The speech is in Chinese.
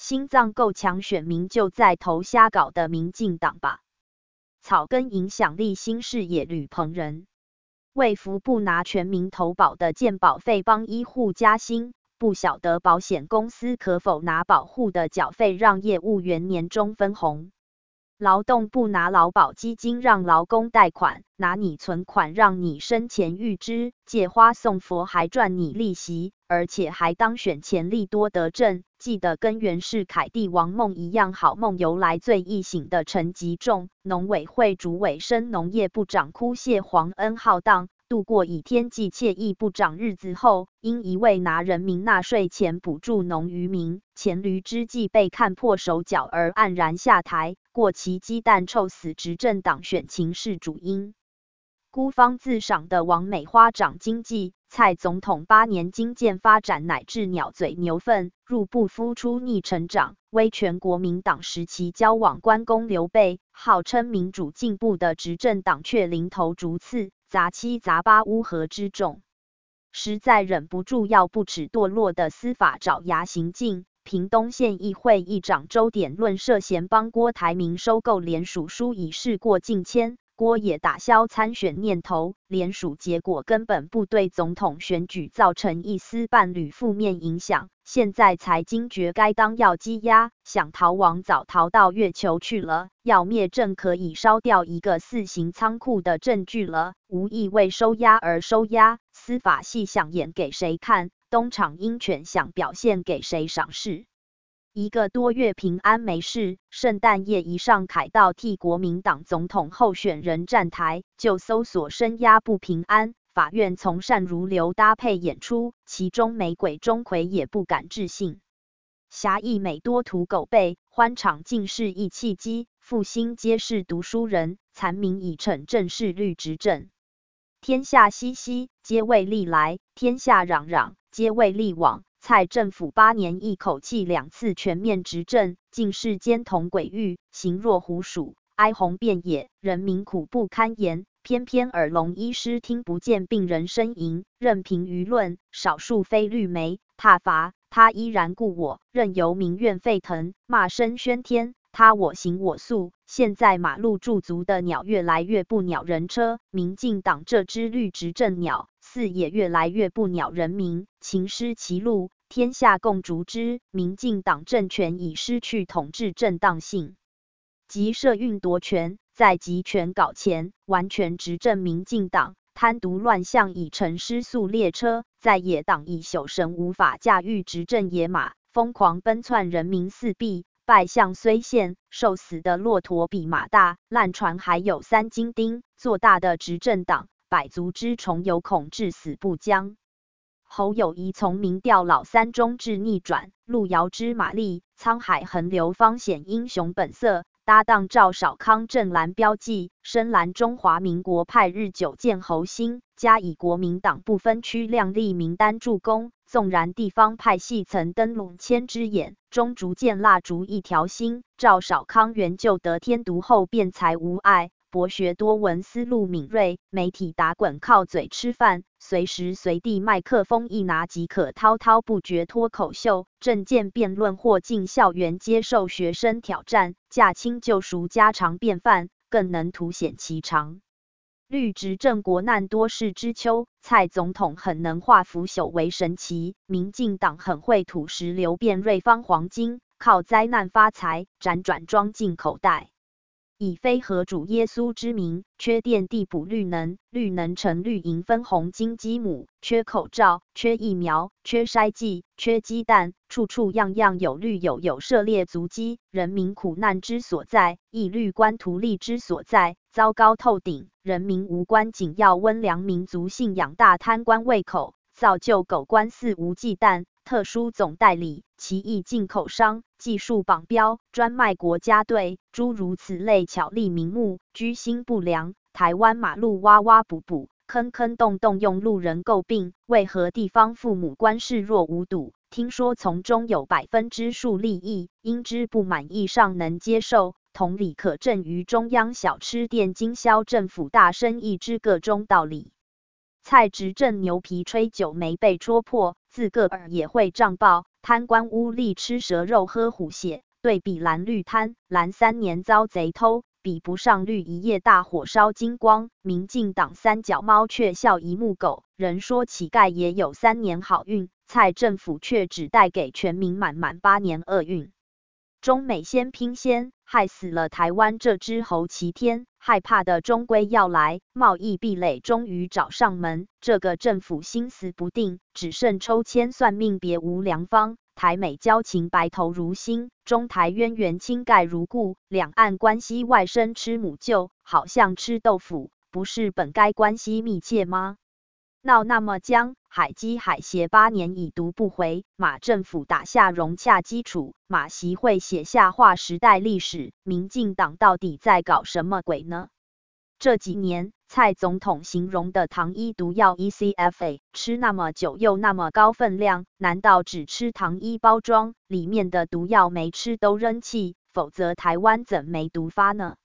心脏够强，选民就在投瞎搞的民进党吧。草根影响力新视野吕鹏仁，卫福部拿全民投保的健保费帮医护加薪，不晓得保险公司可否拿保护的缴费让业务员年终分红。劳动部拿劳保基金让劳工贷款，拿你存款让你生前预支，借花送佛还赚你利息，而且还当选前利多得正。记得跟袁世凯帝王梦一样好梦由来最易醒的陈吉仲，农委会主委升农业部长哭谢黄恩浩荡，度过以天际惬意部长日子后，因一味拿人民纳税钱补助农渔民，黔驴之计被看破手脚而黯然下台，过期鸡蛋臭死执政党选情是主因。孤芳自赏的王美花涨经济，蔡总统8年经建发展乃至鸟嘴牛粪，入不敷出逆成长，威权国民党时期交往关公刘备，号称民主进步的执政党却零头逐次，杂七杂八乌合之众，实在忍不住要不耻堕落的司法爪牙行径。屏东县议会议长周典论涉嫌帮郭台铭收购联署书已事过境迁，郭也打消参选念头，联署结果根本不对总统选举造成一丝半缕负面影响，现在才惊觉该当要羁押，想逃亡早逃到月球去了，要灭证可以烧掉一个4型仓库的证据了，无意为收押而收押，司法系想演给谁看，东厂鹰犬想表现给谁赏识。1个多月平安没事，圣诞夜一上凯道替国民党总统候选人站台，就搜索声压不平安，法院从善如流搭配演出，其中玫瑰钟馗也不敢置信。侠义美多土狗辈，欢场尽是义气机，复兴皆是读书人，残民已逞正是律执政。天下熙熙，皆为利来；天下攘攘，皆为利往。蔡政府8年一口气2次全面执政，尽是奸童鬼域，形若狐鼠，哀鸿遍野，人民苦不堪言。偏偏耳聋医师听不见病人呻吟，任凭舆论少数非绿媒挞伐，他依然故我，任由民怨沸腾，骂声喧天。他我行我素，现在马路驻足的鸟越来越不鸟人车，民进党这只绿执政鸟似也越来越不鸟人民，情失其路，天下共逐之。民进党政权已失去统治正当性，即社运夺权，在集权搞钱，完全执政民进党。贪渎乱象已成失速列车，在野党已朽神无法驾驭执政野马，疯狂奔窜人民四壁。败相虽现，瘦死的骆驼比马大，烂船还有3斤钉，做大的执政党，百足之虫有恐至死不僵。侯友宜从民调老三中至逆转，路遥知马力，沧海横流方显英雄本色。搭档赵少康正蓝标记，深蓝中华民国派日久见侯星，加以国民党不分区亮丽名单助攻。纵然地方派系曾登陆千只眼，终逐渐蜡烛一条心。赵少康原就得天独厚，辩才无碍，博学多闻，思路敏锐，媒体打滚靠嘴吃饭，随时随地麦克风一拿即可滔滔不绝脱口秀，政见辩论或进校园接受学生挑战，驾轻就熟家常便饭，更能凸显其长。绿执政国难多事之秋，蔡总统很能化腐朽为神奇，民进党很会土石流变瑞芳黄金，靠灾难发财，辗转装进口袋。以非合主耶稣之名，缺电地补绿能，绿能成绿银分红金鸡母，缺口罩，缺疫苗，缺筛剂，缺鸡蛋，处处样样有绿有涉猎足迹，人民苦难之所在，亦绿官图利之所在，糟糕透顶。人民无关紧要温良民族信仰大贪官胃口，造就狗官肆无忌惮，特殊总代理、奇异进口商、技术绑标、专卖国家队，诸如此类巧立名目，居心不良。台湾马路挖挖补补，坑坑洞洞用路人诟病，为何地方父母官视若无睹？听说从中有%数利益，因之不满意尚能接受。同理可证于中央小吃店经销政府大生意之个中道理。蔡执政牛皮吹久没被戳破，自个儿也会胀爆。 贪官污吏吃蛇肉喝虎血，对比蓝绿贪，蓝3年遭贼偷，比不上绿1夜大火烧金光。民进党三脚猫却笑一目狗，人说乞丐也有3年好运，蔡政府却只带给全民满8年厄运。中美先拼先，害死了台湾这只猴齐天，害怕的终归要来，贸易壁垒终于找上门，这个政府心思不定，只剩抽签算命别无良方。台美交情白头如新，中台渊源倾盖如故，两岸关系外甥吃母舅，好像吃豆腐，不是本该关系密切吗？闹那么僵，海基海协8年已读不回，马政府打下融洽基础，马习会写下划时代历史，民进党到底在搞什么鬼呢？这几年，蔡总统形容的糖衣毒药 ECFA 吃那么久又那么高分量，难道只吃糖衣包装，里面的毒药没吃都扔弃？否则台湾怎没毒发呢？